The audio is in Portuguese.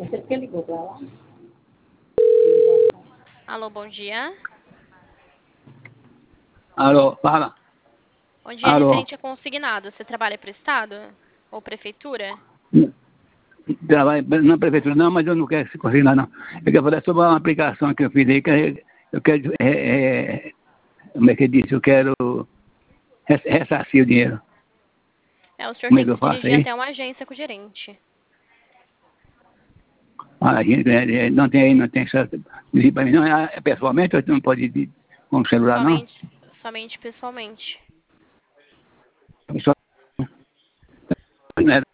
Você que ligou pra lá? Alô, bom dia. Alô, fala. Bom dia, Alô. referente a consignado. Você trabalha para o Estado ou Prefeitura? Trabalho na prefeitura, não, mas eu não quero se consignar, não. Eu quero falar sobre uma aplicação que eu fiz aí, que eu quero, como é que disse, eu quero ressarcir o dinheiro. O senhor Como é tem que eu que se faço dirigir aí? até uma agência com o gerente. A gente não tem aí, não tem certo. Dizer para mim, não, é pessoalmente, ou não pode ir com o celular, não? Somente pessoalmente. Só, né,